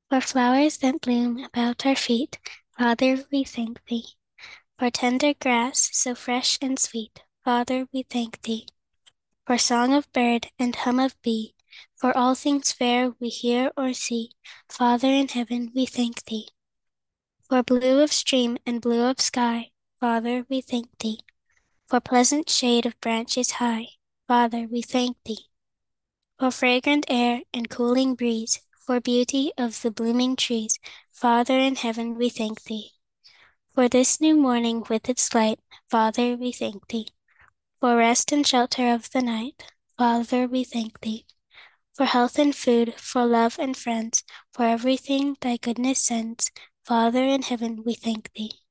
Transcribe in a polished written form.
For flowers that bloom about our feet, Father, we thank thee. For tender grass so fresh and sweet, Father, we thank thee. For song of bird and hum of bee, for all things fair we hear or see, Father in heaven, we thank thee. For blue of stream and blue of sky, Father, we thank thee. For pleasant shade of branches high, Father, we thank thee. For fragrant air and cooling breeze, for beauty of the blooming trees, Father in heaven, we thank thee. For this new morning with its light, Father, we thank thee. For rest and shelter of the night, Father, we thank thee. For health and food, for love and friends, for everything thy goodness sends, Father in heaven, we thank thee.